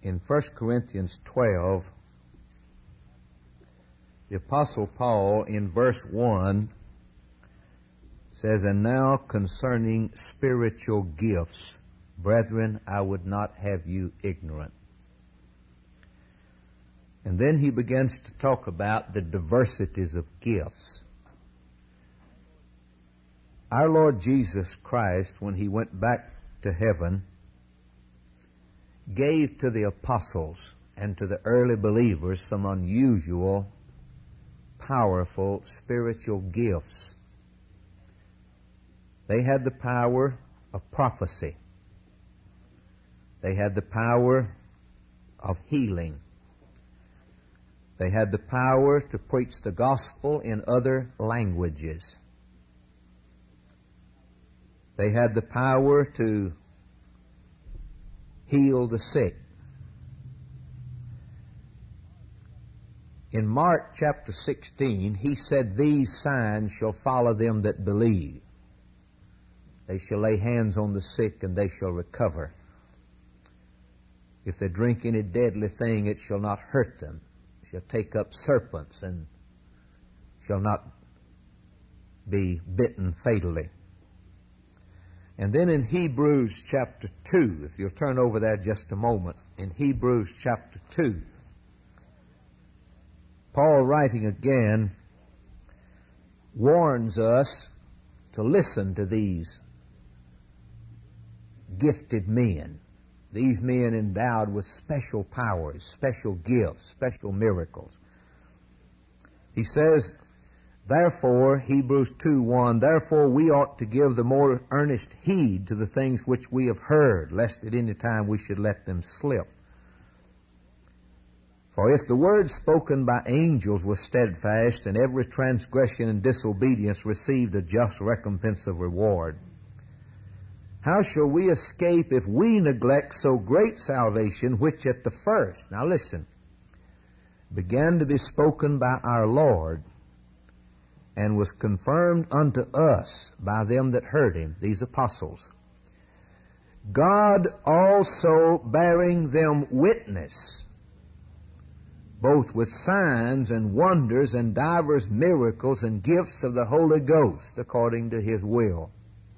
in 1 Corinthians 12, the Apostle Paul in verse 1 says, "And now concerning spiritual gifts, brethren, I would not have you ignorant." And then he begins to talk about the diversities of gifts. Our Lord Jesus Christ, when he went back to heaven, gave to the apostles and to the early believers some unusual, powerful spiritual gifts. They had the power of prophecy. They had the power of healing. They had the power to preach the gospel in other languages. They had the power to heal the sick. In Mark chapter 16, he said, "These signs shall follow them that believe. They shall lay hands on the sick, and they shall recover. If they drink any deadly thing, it shall not hurt them. They shall take up serpents, and shall not be bitten fatally." And then in Hebrews chapter 2, if you'll turn over there just a moment, in Hebrews chapter 2, Paul, writing again, warns us to listen to these gifted men, these men endowed with special powers, special gifts, special miracles. He says, therefore, Hebrews 2:1, "Therefore we ought to give the more earnest heed to the things which we have heard, lest at any time we should let them slip. For if the word spoken by angels was steadfast, and every transgression and disobedience received a just recompense of reward, how shall we escape if we neglect so great salvation, which at the first," now listen, "began to be spoken by our Lord, and was confirmed unto us by them that heard him," these apostles, "God also bearing them witness, both with signs and wonders and divers miracles and gifts of the Holy Ghost, according to his will."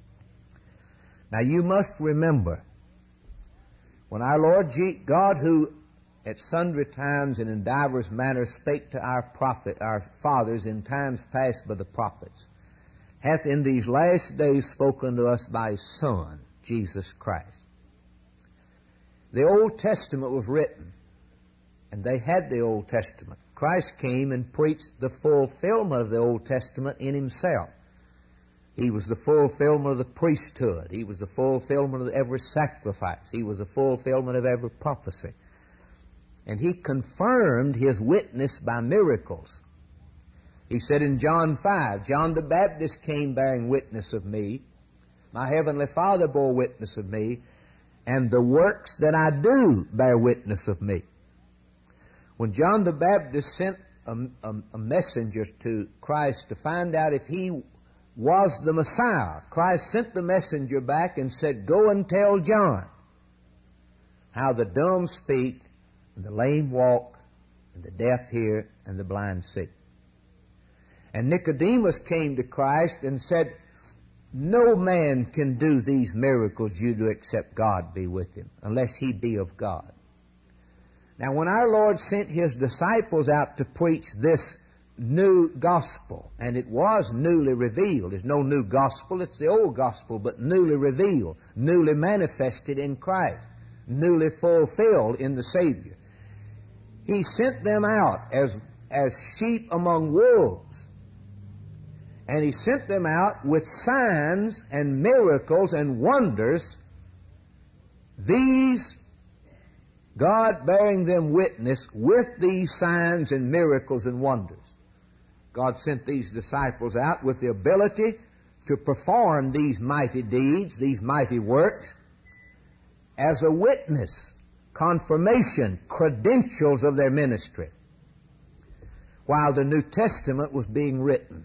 Now you must remember, when our Lord God, who at sundry times and in divers manners spake to our fathers in times past by the prophets, hath in these last days spoken to us by his Son, Jesus Christ. The Old Testament was written, and they had the Old Testament. Christ came and preached the fulfillment of the Old Testament in himself. He was the fulfillment of the priesthood. He was the fulfillment of every sacrifice. He was the fulfillment of every prophecy. And he confirmed his witness by miracles. He said in John 5, "John the Baptist came bearing witness of me. My heavenly Father bore witness of me, and the works that I do bear witness of me." When John the Baptist sent a messenger to Christ to find out if he was the Messiah, Christ sent the messenger back and said, "Go and tell John how the dumb speak, and the lame walk, and the deaf hear, and the blind see." And Nicodemus came to Christ and said, "No man can do these miracles you do except God be with him, unless he be of God." Now, when our Lord sent his disciples out to preach this new gospel, and it was newly revealed. There's no new gospel, it's the old gospel, but newly revealed, newly manifested in Christ, newly fulfilled in the Savior. He sent them out as sheep among wolves. And he sent them out with signs and miracles and wonders, these God bearing them witness with these signs and miracles and wonders. God sent these disciples out with the ability to perform these mighty deeds, these mighty works, as a witness, confirmation, credentials of their ministry, while the New Testament was being written.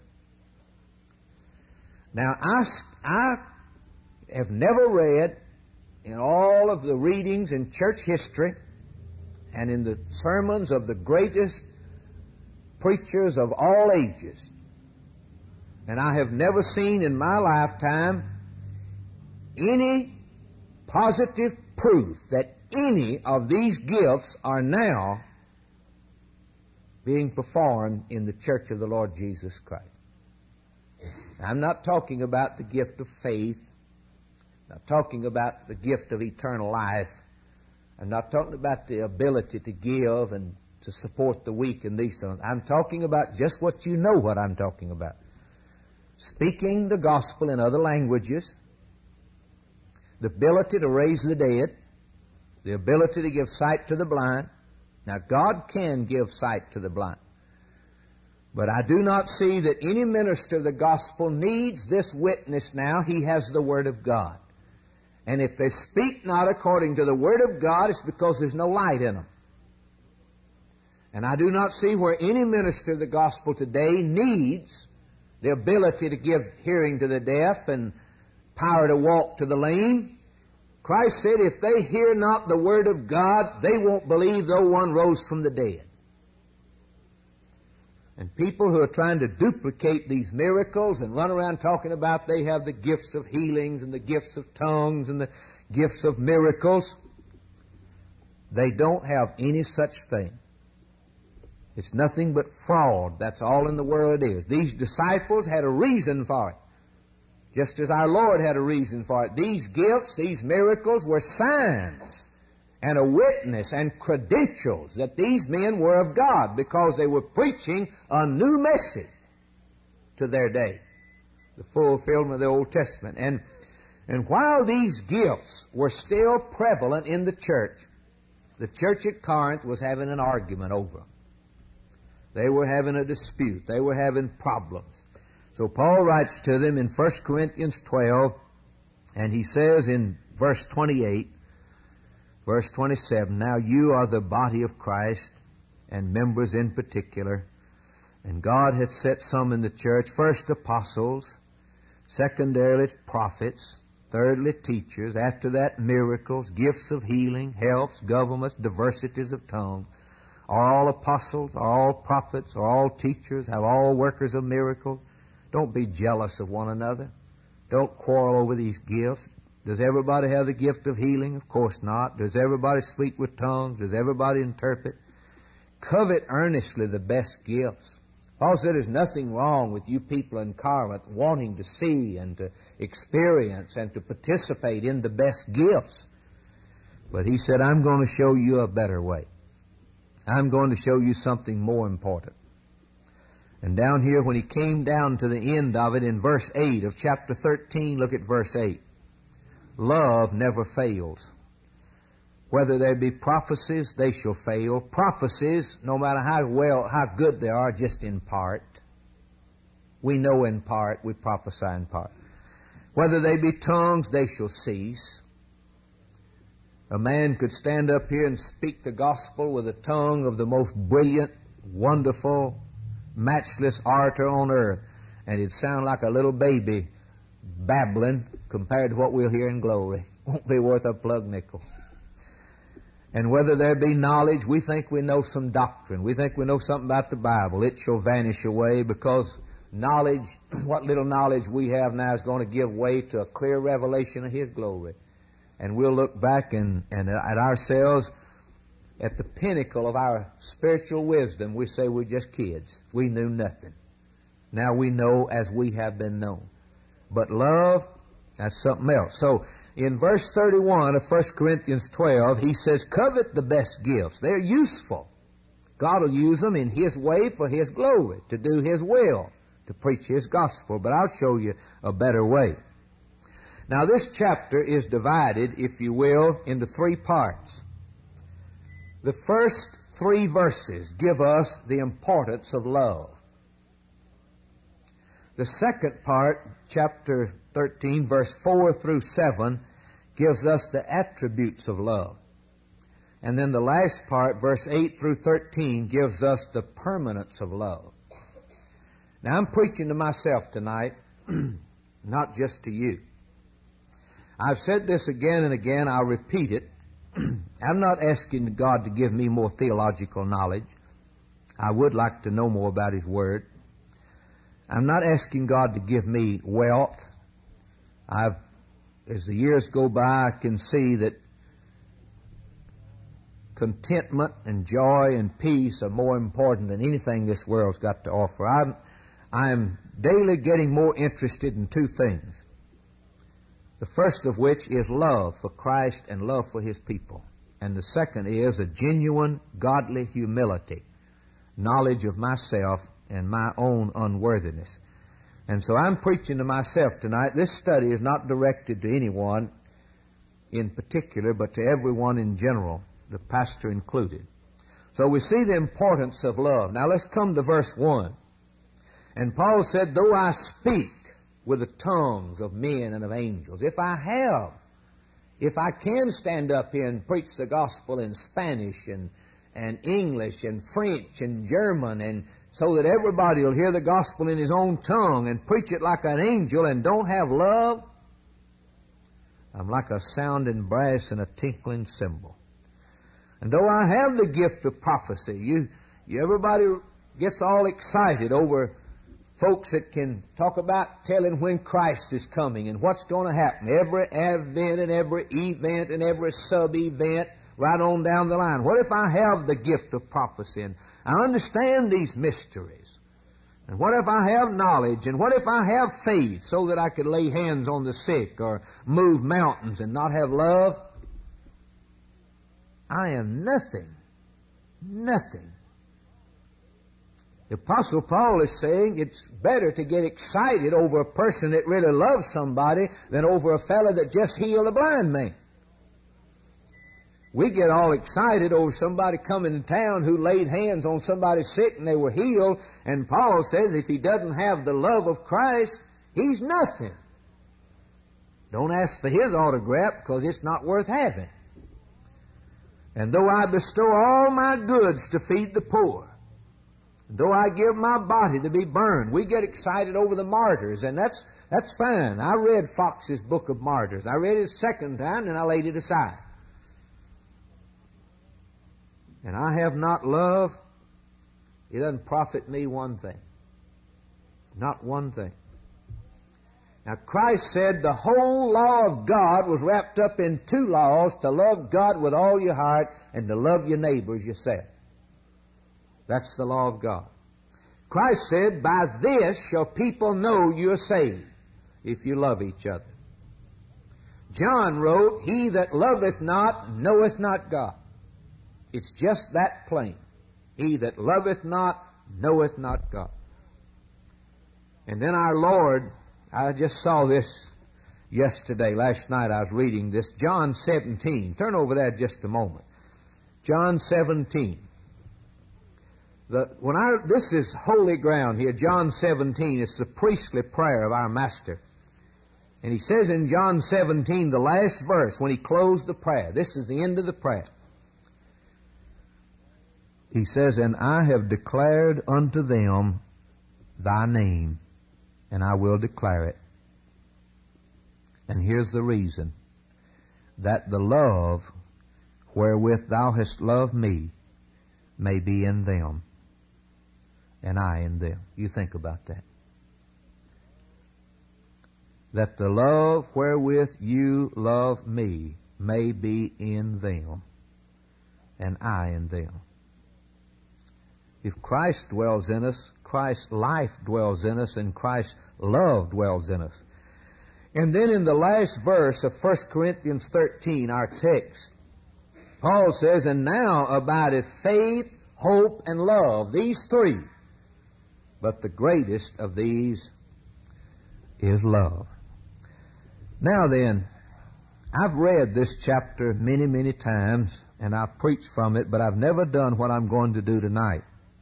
Now, I have never read in all of the readings in church history and in the sermons of the greatest preachers of all ages. And I have never seen in my lifetime any positive proof that any of these gifts are now being performed in the church of the Lord Jesus Christ. I'm not talking about the gift of faith. I'm not talking about the gift of eternal life. I'm not talking about the ability to give and to support the weak and these things. I'm talking about just what you know what I'm talking about. Speaking the gospel in other languages, the ability to raise the dead, the ability to give sight to the blind. Now, God can give sight to the blind. But I do not see that any minister of the gospel needs this witness now. He has the Word of God. And if they speak not according to the Word of God, it's because there's no light in them. And I do not see where any minister of the gospel today needs the ability to give hearing to the deaf and power to walk to the lame. Christ said, if they hear not the Word of God, they won't believe though one rose from the dead. And people who are trying to duplicate these miracles and run around talking about they have the gifts of healings and the gifts of tongues and the gifts of miracles, they don't have any such thing. It's nothing but fraud. That's all in the world it is. These disciples had a reason for it, just as our Lord had a reason for it. These gifts, these miracles were signs and a witness and credentials that these men were of God, because they were preaching a new message to their day, the fulfillment of the Old Testament. And while these gifts were still prevalent in the church at Corinth was having an argument over them. They were having a dispute. They were having problems. So Paul writes to them in 1 Corinthians 12, and he says in verse 28, verse 27, now you are the body of Christ, and members in particular. And God had set some in the church, first apostles, secondarily prophets, thirdly teachers, after that miracles, gifts of healing, helps, governments, diversities of tongues. Are all apostles, are all prophets, are all teachers, have all workers of miracles? Don't be jealous of one another. Don't quarrel over these gifts. Does everybody have the gift of healing? Of course not. Does everybody speak with tongues? Does everybody interpret? Covet earnestly the best gifts. Paul said there's nothing wrong with you people in Corinth wanting to see and to experience and to participate in the best gifts. But he said, I'm going to show you a better way. I'm going to show you something more important. And down here, when he came down to the end of it in verse 8 of chapter 13, look at verse 8. Love never fails. Whether there be prophecies, they shall fail. Prophecies, no matter how good they are, just in part. We know in part, we prophesy in part. Whether they be tongues, they shall cease. A man could stand up here and speak the gospel with a tongue of the most brilliant, wonderful, matchless orator on earth, and it'd sound like a little baby babbling compared to what we'll hear in glory. Won't be worth a plug nickel. And whether there be knowledge, we think we know some doctrine. We think we know something about the Bible. It shall vanish away, because knowledge, what little knowledge we have now, is going to give way to a clear revelation of His glory. And we'll look back and at ourselves at the pinnacle of our spiritual wisdom. We say we're just kids. We knew nothing. Now we know as we have been known. But love, that's something else. So in verse 31 of 1 Corinthians 12, he says, covet the best gifts. They're useful. God will use them in His way for His glory, to do His will, to preach His gospel. But I'll show you a better way. Now this chapter is divided, if you will, into three parts. The first three verses give us the importance of love. The second part, chapter 13, verse 4 through 7, gives us the attributes of love. And then the last part, verse 8 through 13, gives us the permanence of love. Now I'm preaching to myself tonight, not just to you. I've said this again and again, I'll repeat it. I'm not asking God to give me more theological knowledge. I would like to know more about His Word. I'm not asking God to give me wealth. As the years go by, I can see that contentment and joy and peace are more important than anything this world's got to offer. I'm daily getting more interested in two things. The first of which is love for Christ and love for His people. And the second is a genuine godly humility, knowledge of myself and my own unworthiness. And so I'm preaching to myself tonight. This study is not directed to anyone in particular, but to everyone in general, the pastor included. So we see the importance of love. Now let's come to verse 1. And Paul said, though I speak with the tongues of men and of angels, if I can stand up here and preach the gospel in Spanish and English and French and German, and so that everybody will hear the gospel in his own tongue and preach it like an angel and don't have love, I'm like a sounding brass and a tinkling cymbal. And though I have the gift of prophecy, everybody gets all excited over folks that can talk about telling when Christ is coming and what's going to happen. Every advent and every event and every sub-event right on down the line. What if I have the gift of prophecy and I understand these mysteries? And what if I have knowledge? And what if I have faith so that I could lay hands on the sick or move mountains and not have love? I am nothing. Nothing. The Apostle Paul is saying it's better to get excited over a person that really loves somebody than over a fellow that just healed a blind man. We get all excited over somebody coming to town who laid hands on somebody sick and they were healed, and Paul says if he doesn't have the love of Christ, he's nothing. Don't ask for his autograph because it's not worth having. And though I bestow all my goods to feed the poor, though I give my body to be burned, we get excited over the martyrs, and that's fine. I read Fox's Book of Martyrs. I read it a second time, and I laid it aside. And I have not love, it doesn't profit me one thing. Not one thing. Now Christ said the whole law of God was wrapped up in two laws, to love God with all your heart and to love your neighbor as yourself. That's the law of God. Christ said, by this shall people know you are saved, if you love each other. John wrote, he that loveth not knoweth not God. It's just that plain. He that loveth not knoweth not God. And then our Lord, I just saw this yesterday, last night I was reading this, John 17. Turn over there just a moment. John 17. This is holy ground here. John 17 is the priestly prayer of our Master. And he says in John 17, the last verse, when he closed the prayer, this is the end of the prayer. He says, and I have declared unto them thy name, and I will declare it. And here's the reason, that the love wherewith thou hast loved me may be in them, and I in them. You think about that. That the love wherewith you love me may be in them, and I in them. If Christ dwells in us, Christ's life dwells in us, and Christ's love dwells in us. And then in the last verse of 1 Corinthians 13, our text, Paul says, and now abideth faith, hope, and love, these three. But the greatest of these is love. Now then, I've read this chapter many, many times, and I've preached from it, but I've never done what I'm going to do tonight.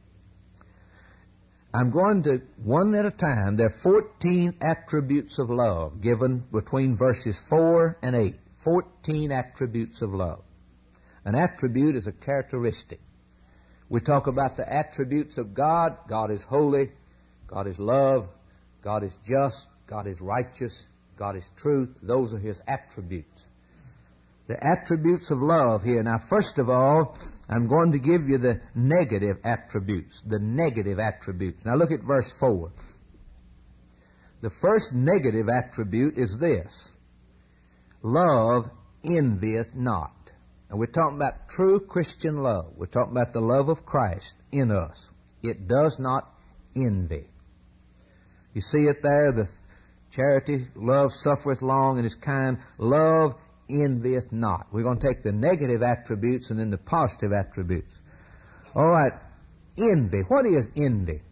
I'm going to, one at a time, there are 14 attributes of love given between verses 4 and 8. 14 attributes of love. An attribute is a characteristic. We talk about the attributes of God. God is holy. God is love. God is just. God is righteous. God is truth. Those are His attributes. The attributes of love here. Now, first of all, I'm going to give you the negative attributes. The negative attributes. Now, look at verse 4. The first negative attribute is this. Love envieth not. And we're talking about true Christian love. We're talking about the love of Christ in us. It does not envy. You see it there, the charity, love suffereth long and is kind. Love envieth not. We're going to take the negative attributes and then the positive attributes. All right, envy. What is envy?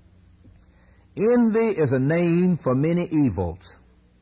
Envy is a name for many evils.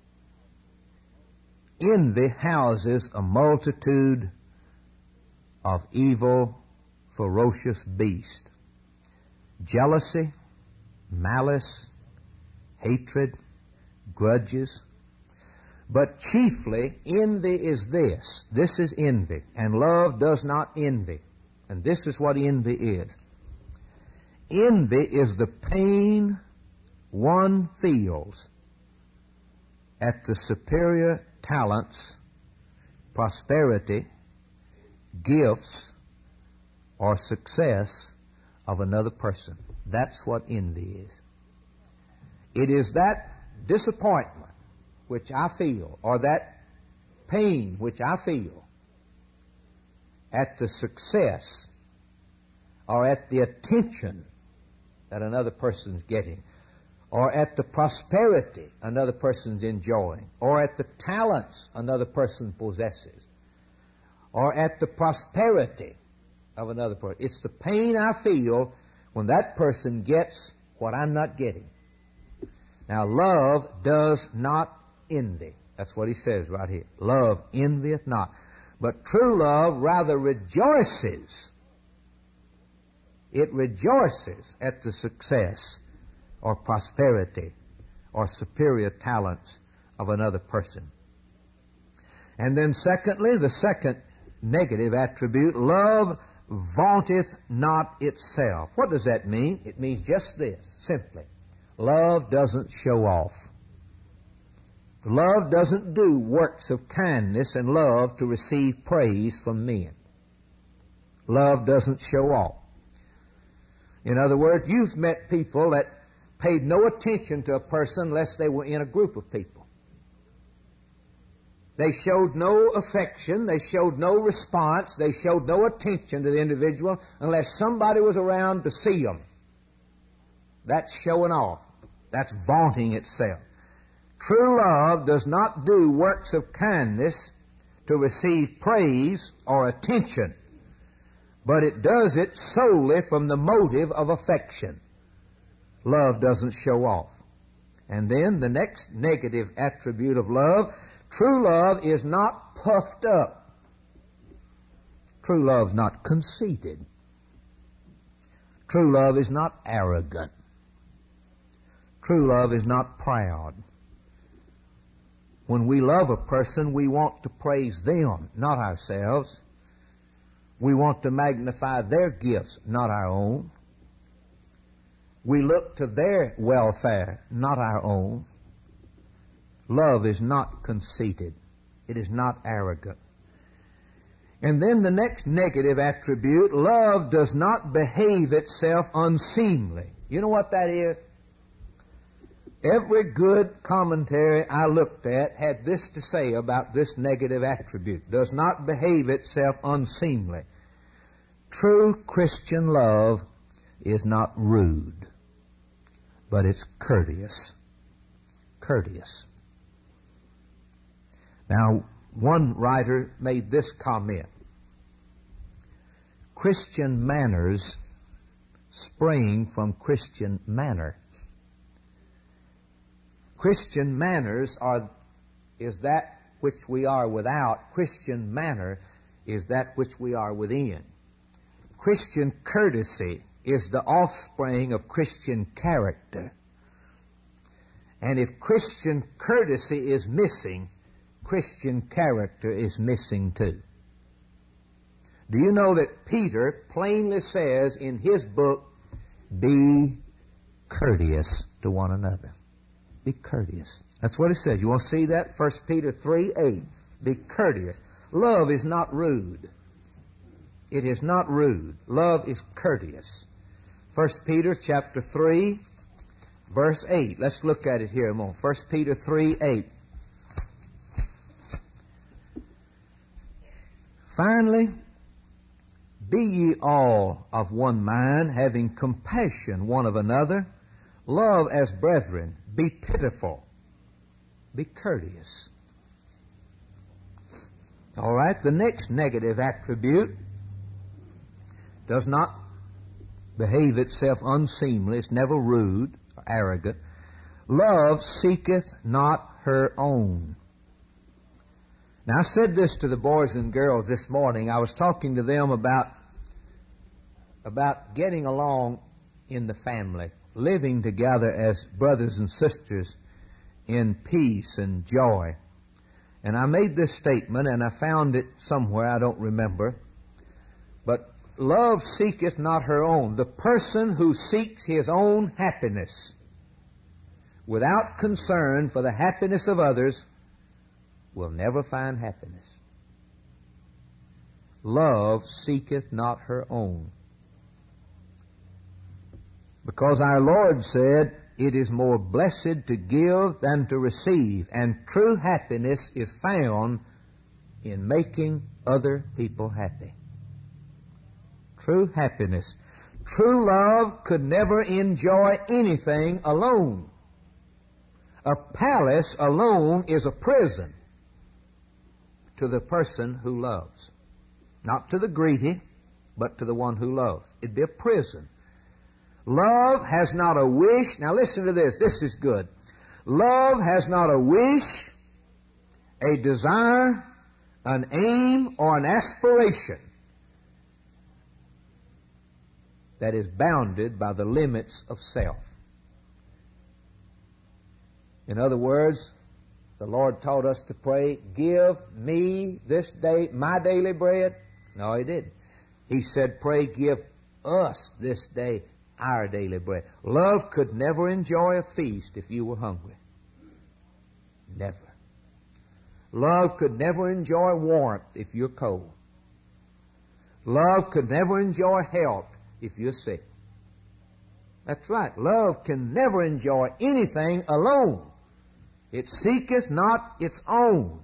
Envy houses a multitude of evil, ferocious beasts. Jealousy, malice, hatred, grudges. But chiefly, envy is this. This is envy. And love does not envy. And this is what envy is. Envy is the pain one feels at the superior talents, prosperity, gifts, or success of another person. That's what envy is. It is that disappointment which I feel, or that pain which I feel at the success or at the attention that another person's getting, or at the prosperity another person's enjoying, or at the talents another person possesses, or at the prosperity of another person. It's the pain I feel when that person gets what I'm not getting. Now, love does not envy. That's what he says right here. Love envieth not. But true love rather rejoices. It rejoices at the success or prosperity or superior talents of another person. And then secondly, the second negative attribute, love vaunteth not itself. What does that mean? It means just this, simply. Love doesn't show off. Love doesn't do works of kindness and love to receive praise from men. Love doesn't show off. In other words, you've met people that paid no attention to a person unless they were in a group of people. They showed no affection, they showed no response, they showed no attention to the individual unless somebody was around to see them. That's showing off. That's vaunting itself. True love does not do works of kindness to receive praise or attention, but it does it solely from the motive of affection. Love doesn't show off. And then the next negative attribute of love, true love is not puffed up. True love is not conceited. True love is not arrogant. True love is not proud. When we love a person, we want to praise them, not ourselves. We want to magnify their gifts, not our own. We look to their welfare, not our own. Love is not conceited. It is not arrogant. And then the next negative attribute, love does not behave itself unseemly. You know what that is? Every good commentary I looked at had this to say about this negative attribute. Does not behave itself unseemly. True Christian love is not rude, but it's courteous. Courteous. Now, one writer made this comment. Christian manners spring from Christian manner. Christian manners is that which we are without. Christian manner is that which we are within. Christian courtesy is the offspring of Christian character. And if Christian courtesy is missing, Christian character is missing too. Do you know that Peter plainly says in his book, be courteous to one another. Be courteous. That's what it says. You want to see that? 1 Peter 3:8. Be courteous. Love is not rude. It is not rude. Love is courteous. 1 Peter chapter 3, verse 8. Let's look at it here a moment. 1 Peter 3, 8. Finally, be ye all of one mind, having compassion one of another. Love as brethren. Be pitiful. Be courteous. All right, the next negative attribute does not behave itself unseemly. It's never rude or arrogant. Love seeketh not her own. Now, I said this to the boys and girls this morning. I was talking to them about getting along in the family, living together as brothers and sisters in peace and joy. And I made this statement, and I found it somewhere, I don't remember. But love seeketh not her own. The person who seeks his own happiness without concern for the happiness of others will never find happiness. Love seeketh not her own. Because our Lord said, it is more blessed to give than to receive, and true happiness is found in making other people happy. True happiness. True love could never enjoy anything alone. A palace alone is a prison to the person who loves. Not to the greedy, but to the one who loves. It'd be a prison. Love has not a wish. Now listen to this. This is good. Love has not a wish, a desire, an aim, or an aspiration that is bounded by the limits of self. In other words, the Lord taught us to pray, give me this day my daily bread. No, He didn't. He said, pray, give us this day our daily bread. Love could never enjoy a feast if you were hungry. Never. Love could never enjoy warmth if you're cold. Love could never enjoy health if you're sick. That's right. Love can never enjoy anything alone. It seeketh not its own.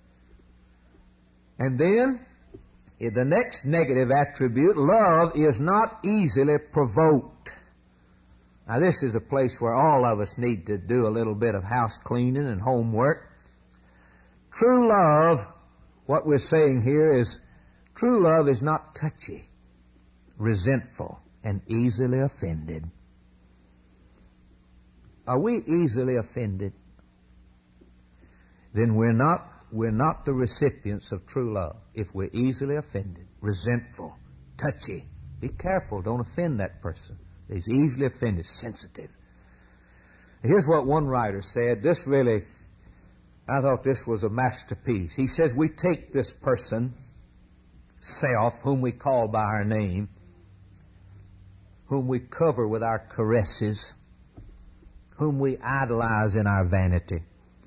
And then, in the next negative attribute, love is not easily provoked. Now, this is a place where all of us need to do a little bit of house cleaning and homework. True love, what we're saying here is, true love is not touchy, resentful, and easily offended. Are we easily offended? Then we're not the recipients of true love if we're easily offended, resentful, touchy. Be careful, don't offend that person. He's easily offended, sensitive. Here's what one writer said. I thought this was a masterpiece. He says, we take this person, self, whom we call by our name, whom we cover with our caresses, whom we idolize in our vanity.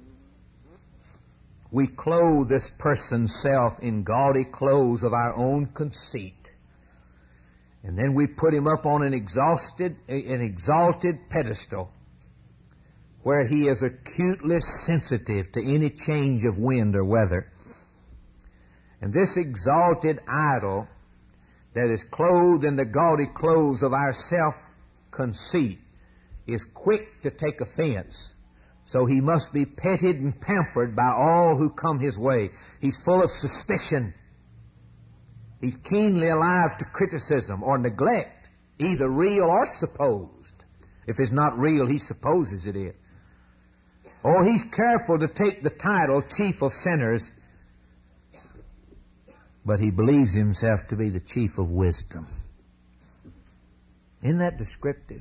We clothe this person's self in gaudy clothes of our own conceit. And then we put him up on an exalted pedestal where he is acutely sensitive to any change of wind or weather. And this exalted idol that is clothed in the gaudy clothes of our self-conceit is quick to take offense. So he must be petted and pampered by all who come his way. He's full of suspicion. He's keenly alive to criticism or neglect, either real or supposed. If it's not real, he supposes it is. Or he's careful to take the title chief of sinners, but he believes himself to be the chief of wisdom. Isn't that descriptive?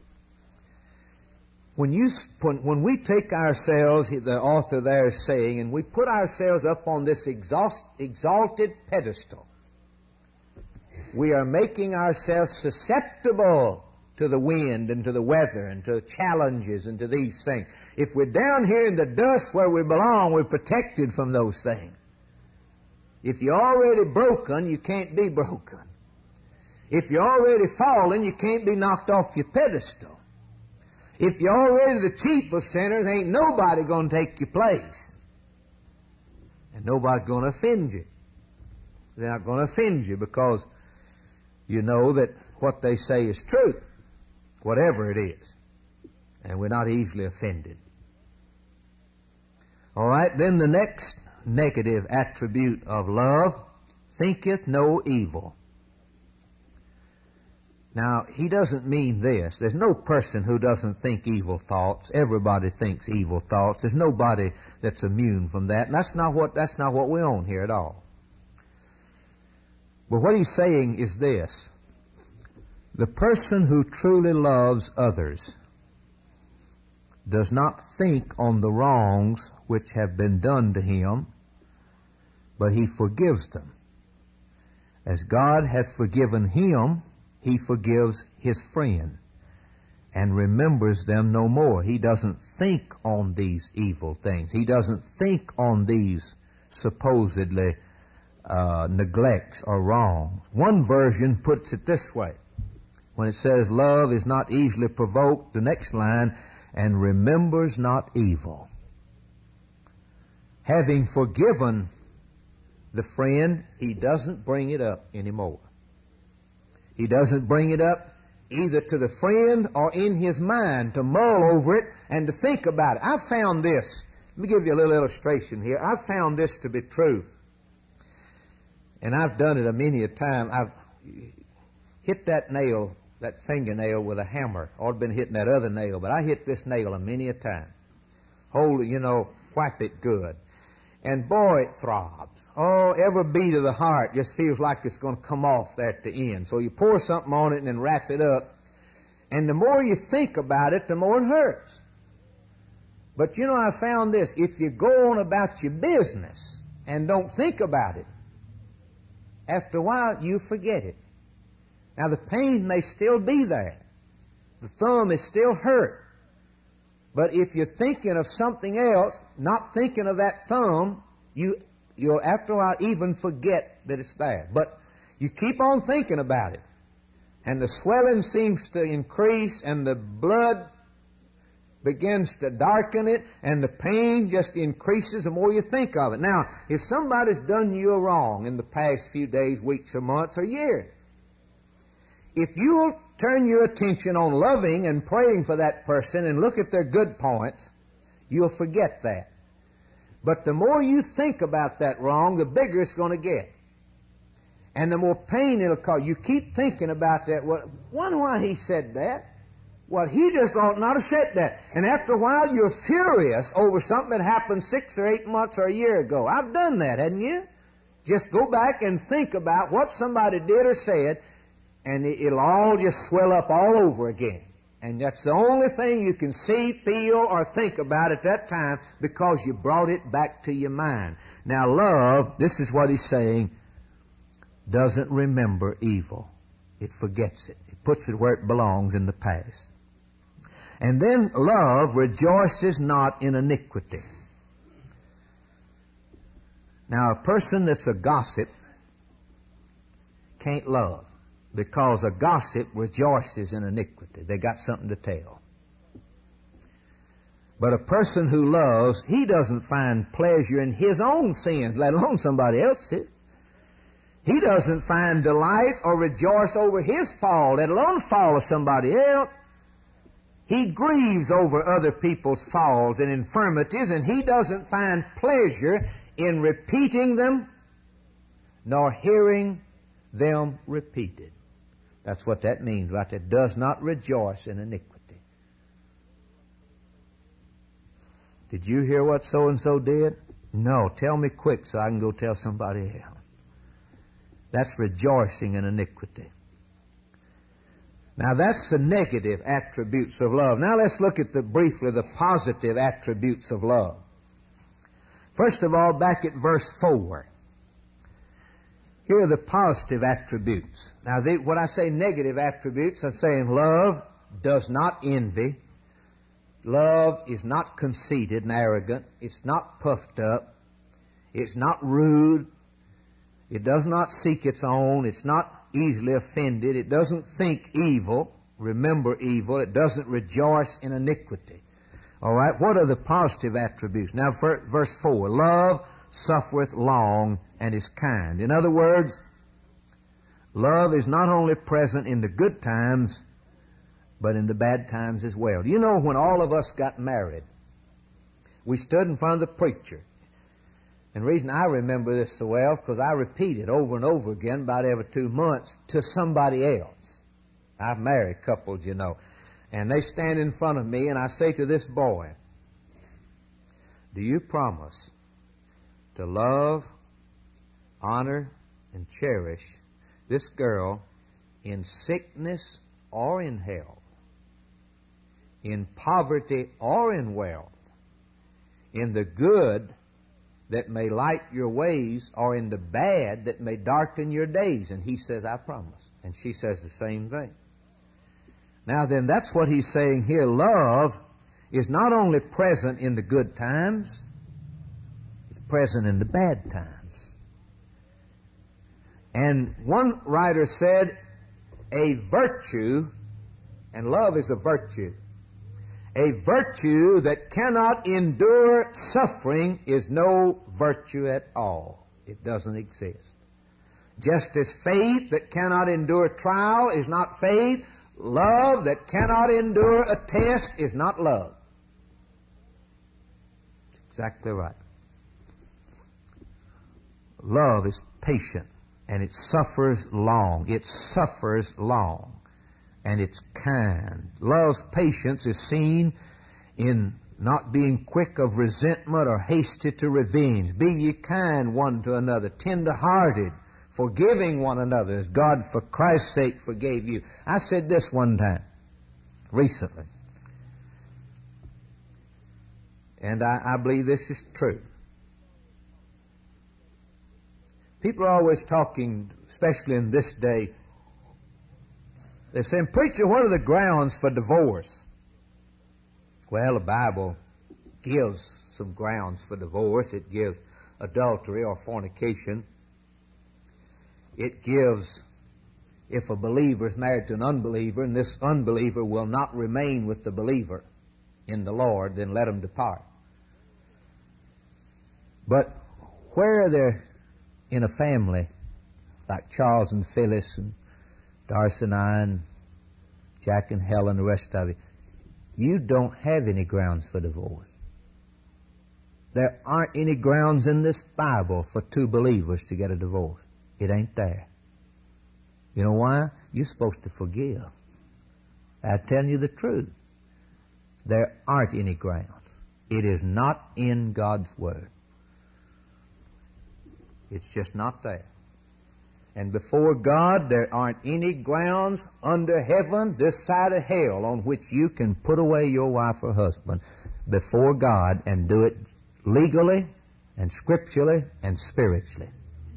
When we take ourselves, the author there is saying, and we put ourselves up on this exalted pedestal, we are making ourselves susceptible to the wind and to the weather and to challenges and to these things. If we're down here in the dust where we belong, we're protected from those things. If you're already broken, you can't be broken. If you're already fallen, you can't be knocked off your pedestal. If you're already the chief of sinners, ain't nobody going to take your place. And nobody's going to offend you. They're not going to offend you because you know that what they say is true, whatever it is. And we're not easily offended. All right, then the next negative attribute of love, thinketh no evil. Now, he doesn't mean this. There's no person who doesn't think evil thoughts. Everybody thinks evil thoughts. There's nobody that's immune from that. And that's not what we're on here at all. But what he's saying is this. The person who truly loves others does not think on the wrongs which have been done to him, but he forgives them. As God hath forgiven him, he forgives his friend and remembers them no more. He doesn't think on these evil things. He doesn't think on these supposedly neglects or wrongs. One version puts it this way. When it says love is not easily provoked, the next line, and remembers not evil. Having forgiven the friend, he doesn't bring it up anymore. He doesn't bring it up either to the friend or in his mind to mull over it and to think about it. I found this. Let me give you a little illustration here. I found this to be true. And I've done it many a time. I've hit that nail, that fingernail with a hammer. I've been hitting that other nail, but I hit this nail many a time. Hold it, whack it good. And boy, it throbs. Oh, every beat of the heart just feels like it's going to come off there at the end. So you pour something on it and then wrap it up. And the more you think about it, the more it hurts. But I found this. If you go on about your business and don't think about it, after a while you forget it. Now the pain may still be there. The thumb is still hurt. But if you're thinking of something else, not thinking of that thumb, you'll after a while even forget that it's there. But you keep on thinking about it. And the swelling seems to increase and the blood begins to darken it and the pain just increases the more you think of it. Now, if somebody's done you a wrong in the past few days, weeks or months or years, if you'll turn your attention on loving and praying for that person and look at their good points, you'll forget that. But the more you think about that wrong, the bigger it's going to get. And the more pain it'll cause. You keep thinking about that. Well, wonder why he said that. Well, he just ought not have said that. And after a while, you're furious over something that happened 6 or 8 months or a year ago. I've done that, hadn't you? Just go back and think about what somebody did or said, and it'll all just swell up all over again. And that's the only thing you can see, feel, or think about at that time because you brought it back to your mind. Now, love, this is what he's saying, doesn't remember evil. It forgets it. It puts it where it belongs in the past. And then love rejoices not in iniquity. Now, a person that's a gossip can't love, because a gossip rejoices in iniquity. They got something to tell. But a person who loves, he doesn't find pleasure in his own sins, let alone somebody else's. He doesn't find delight or rejoice over his fall, let alone the fall of somebody else. He grieves over other people's falls and infirmities, and he doesn't find pleasure in repeating them, nor hearing them repeated. That's what that means, right? It does not rejoice in iniquity. Did you hear what so-and-so did? No. Tell me quick so I can go tell somebody else. That's rejoicing in iniquity. Now that's the negative attributes of love. Now let's look at briefly the positive attributes of love. First of all, back at verse 4. Here are the positive attributes. Now, when I say negative attributes, I'm saying love does not envy. Love is not conceited and arrogant. It's not puffed up. It's not rude. It does not seek its own. It's not easily offended. It doesn't think evil, remember evil. It doesn't rejoice in iniquity. All right, what are the positive attributes? Now, verse 4, love suffereth long and is kind. In other words, love is not only present in the good times, but in the bad times as well. You know, when all of us got married, we stood in front of the preacher. And the reason I remember this so well, because I repeat it over and over again, about every 2 months, to somebody else. I've married couples, you know. And they stand in front of me, and I say to this boy, do you promise to love, honor, and cherish this girl in sickness or in health, in poverty or in wealth, in the good that may light your ways or in the bad that may darken your days? And he says, I promise. And she says the same thing. Now then, that's what he's saying here. Love is not only present in the good times, it's present in the bad times. And one writer said, a virtue, and love is a virtue, a virtue that cannot endure suffering is no virtue at all. It doesn't exist. Just as faith that cannot endure trial is not faith, love that cannot endure a test is not love. Exactly right. Love is patient, and it suffers long. It suffers long, and it's kind. Love's patience is seen in not being quick of resentment or hasty to revenge. Be ye kind one to another, tender-hearted, forgiving one another as God for Christ's sake forgave you. I said this one time, recently, and I believe this is true. People are always talking, especially in this day, they're saying, preacher, what are the grounds for divorce? Well, the Bible gives some grounds for divorce. It gives adultery or fornication. It gives, if a believer is married to an unbeliever, and this unbeliever will not remain with the believer in the Lord, then let him depart. But where they're in a family, like Charles and Phyllis and Darcy and I and Jack and Helen and the rest of you, you don't have any grounds for divorce. There aren't any grounds in this Bible for two believers to get a divorce. It ain't there. You know why? You're supposed to forgive. I'm telling you the truth. There aren't any grounds. It is not in God's Word. It's just not there. And before God, there aren't any grounds under heaven, this side of hell, on which you can put away your wife or husband before God and do it legally and scripturally and spiritually.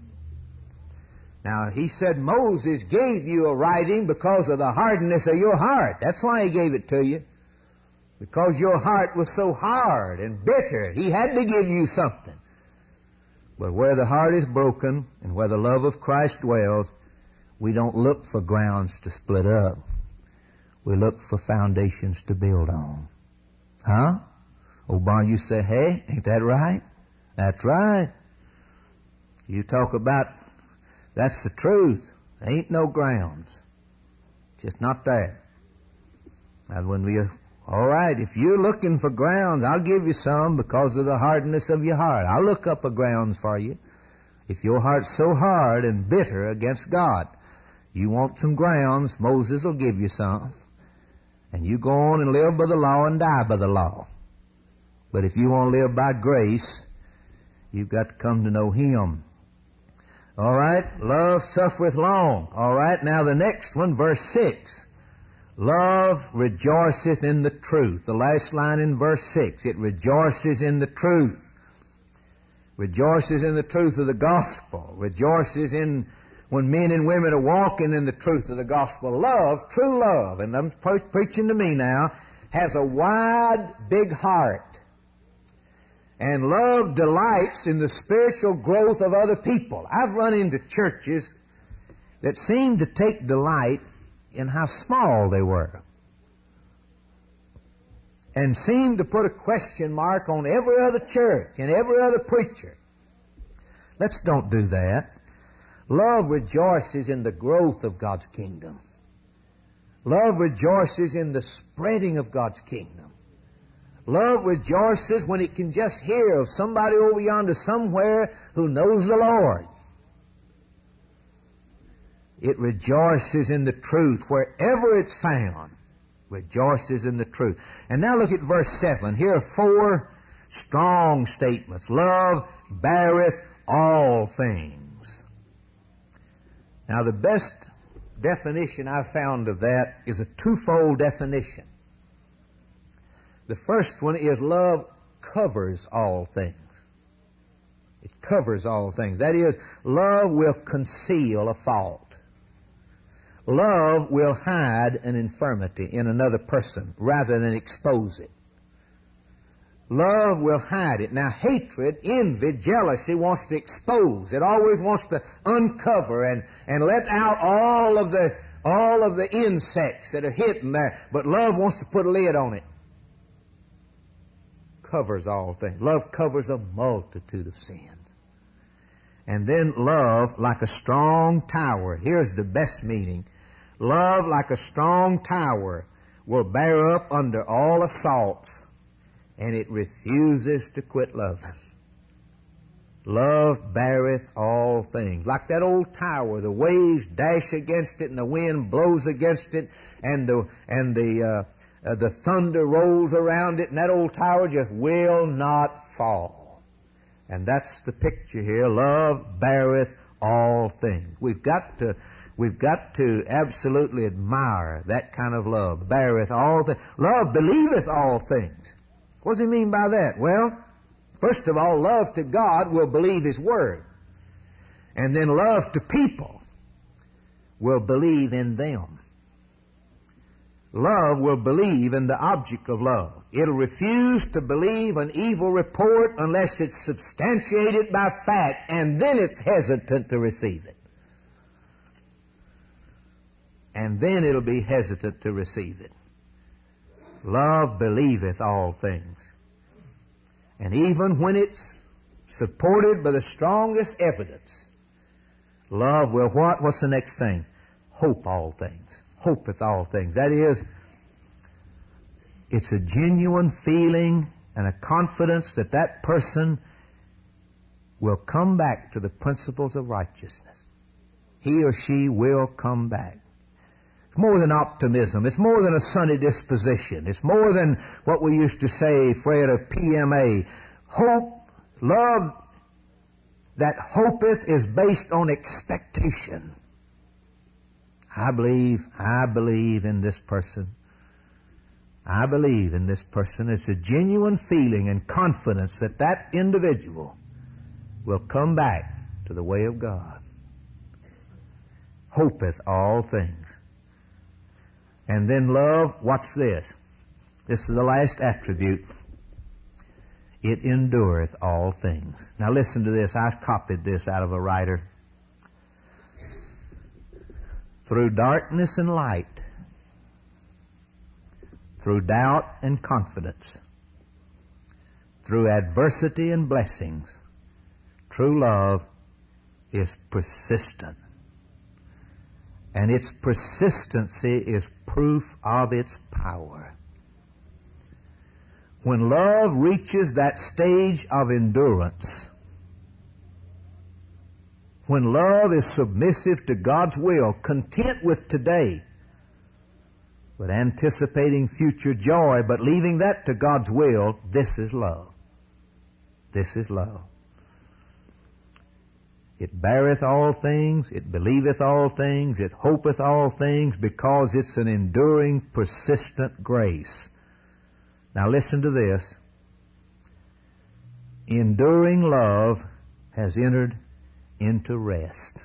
Now, he said Moses gave you a writing because of the hardness of your heart. That's why he gave it to you. Because your heart was so hard and bitter, he had to give you something. But where the heart is broken and where the love of Christ dwells, we don't look for grounds to split up. We look for foundations to build on. Huh? Oh, Barn, you say, hey, ain't that right? That's right. You talk about, that's the truth. There ain't no grounds. Just not there. Now, when we all right, if you're looking for grounds, I'll give you some because of the hardness of your heart. I'll look up a grounds for you. If your heart's so hard and bitter against God, you want some grounds, Moses will give you some. And you go on and live by the law and die by the law. But if you want to live by grace, you've got to come to know Him. All right, love suffereth long. All right, now the next one, verse 6. Love rejoiceth in the truth. The last line in verse 6, it rejoices in the truth. Rejoices in the truth of the gospel. Rejoices in when men and women are walking in the truth of the gospel. Love, true love, and I'm preaching to me now, has a wide, big heart. And love delights in the spiritual growth of other people. I've run into churches that seem to take delight in how small they were, and seem to put a question mark on every other church and every other preacher. Let's don't do that. Love rejoices in the growth of God's kingdom. Love rejoices in the spreading of God's kingdom. Love rejoices when it can just hear of somebody over yonder somewhere who knows the Lord. It rejoices in the truth wherever it's found. Rejoices in the truth. And now look at verse 7. Here are 4 strong statements. Love beareth all things. Now the best definition I've found of that is a twofold definition. The first one is love covers all things. It covers all things. That is, love will conceal a fault. Love will hide an infirmity in another person rather than expose it. Love will hide it. Now, hatred, envy, jealousy wants to expose. It always wants to uncover and let out all of the insects that are hidden there. But love wants to put a lid on it. Covers all things. Love covers a multitude of sins. And then love, like a strong tower. Here's the best meaning. Love, like a strong tower, will bear up under all assaults, and it refuses to quit loving. Love beareth all things. Like that old tower, the waves dash against it, and the wind blows against it, and the thunder rolls around it, and that old tower just will not fall. And that's the picture here. Love beareth all things. We've got to absolutely admire that kind of love. Beareth all things. Love believeth all things. What does he mean by that? Well, first of all, love to God will believe His Word. And then love to people will believe in them. Love will believe in the object of love. It'll refuse to believe an evil report unless it's substantiated by fact, and then it's hesitant to receive it. And then it'll be hesitant to receive it. Love believeth all things. And even when it's supported by the strongest evidence, love will what? What's the next thing? Hope all things. Hopeth all things. That is, it's a genuine feeling and a confidence that that person will come back to the principles of righteousness. He or she will come back. It's more than optimism. It's more than a sunny disposition. It's more than what we used to say, Fred, of PMA. Hope, love that hopeth is based on expectation. I believe in this person. I believe in this person. It's a genuine feeling and confidence that that individual will come back to the way of God. Hopeth all things. And then love, what's this? This is the last attribute. It endureth all things. Now listen to this. I copied this out of a writer. Through darkness and light, through doubt and confidence, through adversity and blessings, true love is persistent. And its persistency is proof of its power. When love reaches that stage of endurance, when love is submissive to God's will, content with today, but anticipating future joy, but leaving that to God's will, this is love. This is love. It beareth all things, it believeth all things, it hopeth all things, because it's an enduring, persistent grace. Now listen to this. Enduring love has entered into rest.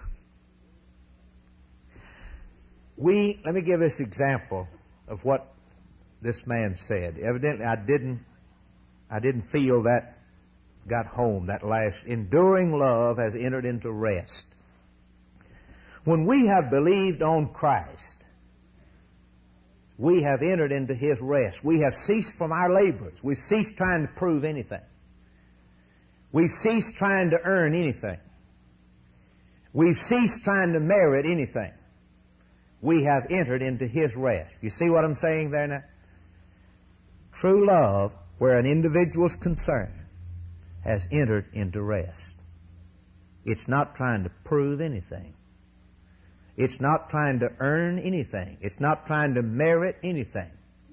Let me give this example of what this man said. Evidently I didn't feel that got home. That last, enduring love has entered into rest. When we have believed on Christ, we have entered into His rest. We have ceased from our labors. We've ceased trying to prove anything. We've ceased trying to earn anything. We've ceased trying to merit anything. We have entered into His rest. You see what I'm saying there now? True love, where an individual's concerned, has entered into rest. It's not trying to prove anything. It's not trying to earn anything. It's not trying to merit anything.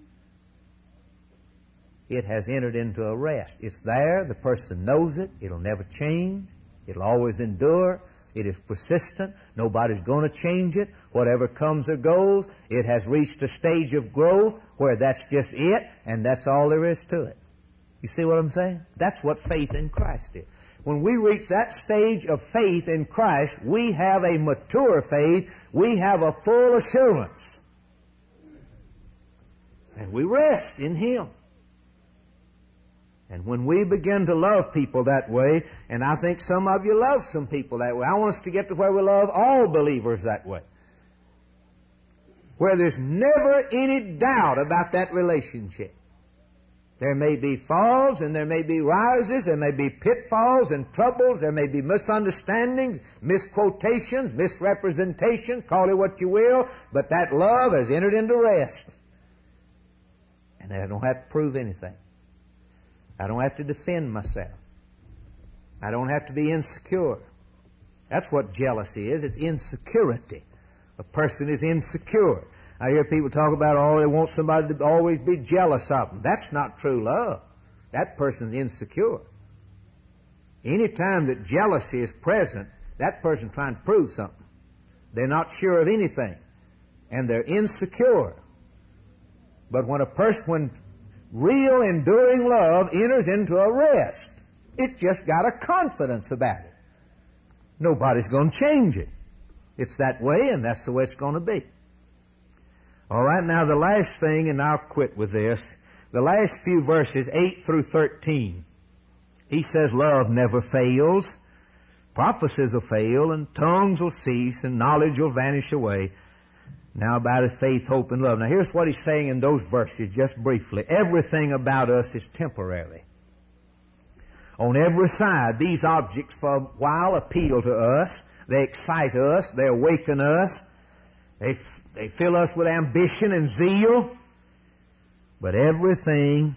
It has entered into a rest. It's there. The person knows it. It'll never change. It'll always endure. It is persistent. Nobody's going to change it. Whatever comes or goes, it has reached a stage of growth where that's just it, and that's all there is to it. You see what I'm saying? That's what faith in Christ is. When we reach that stage of faith in Christ, we have a mature faith. We have a full assurance. And we rest in Him. And when we begin to love people that way, and I think some of you love some people that way, I want us to get to where we love all believers that way. Where there's never any doubt about that relationship. There may be falls and there may be rises, there may be pitfalls and troubles, there may be misunderstandings, misquotations, misrepresentations, call it what you will, but that love has entered into rest. And I don't have to prove anything. I don't have to defend myself. I don't have to be insecure. That's what jealousy is. It's insecurity. A person is insecure. I hear people talk about, oh, they want somebody to always be jealous of them. That's not true love. That person's insecure. Any time that jealousy is present, that person's trying to prove something. They're not sure of anything. And they're insecure. But when real enduring love enters into a rest, it's just got a confidence about it. Nobody's going to change it. It's that way, and that's the way it's going to be. All right, now the last thing, and I'll quit with this. The last few verses, 8 through 13. He says love never fails. Prophecies will fail, and tongues will cease, and knowledge will vanish away. Now about faith, hope, and love. Now here's what he's saying in those verses, just briefly. Everything about us is temporary. On every side, these objects for a while appeal to us. They excite us. They awaken us. They fill us with ambition and zeal. But everything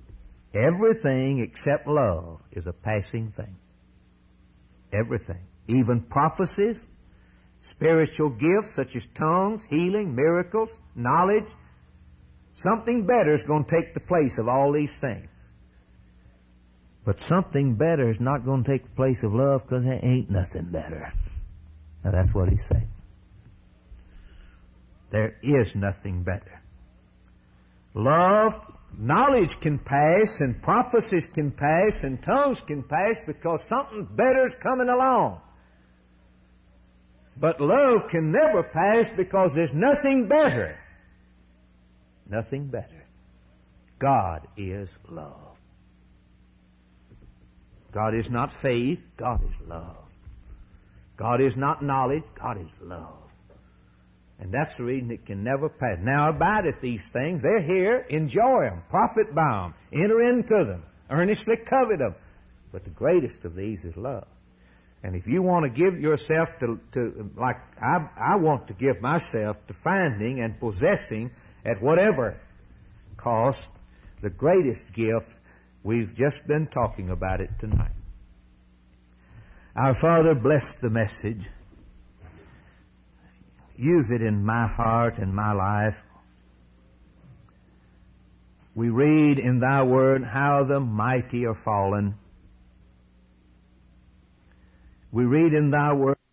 except love is a passing thing. Everything. Even prophecies, spiritual gifts such as tongues, healing, miracles, knowledge. Something better is going to take the place of all these things. But something better is not going to take the place of love, because there ain't nothing better. Now that's what he's saying. There is nothing better. Love, knowledge can pass, and prophecies can pass, and tongues can pass, because something better is coming along. But love can never pass, because there's nothing better. Nothing better. God is love. God is not faith, God is love. God is not knowledge, God is love. And that's the reason it can never pass. Now abideth these things, they're here, enjoy them, profit by them, enter into them, earnestly covet them. But the greatest of these is love. And if you want to give yourself to like I want to give myself to finding and possessing at whatever cost, the greatest gift, we've just been talking about it tonight. Our Father, bless the message. Use it in my heart and my life. We read in Thy Word how the mighty are fallen. We read in Thy Word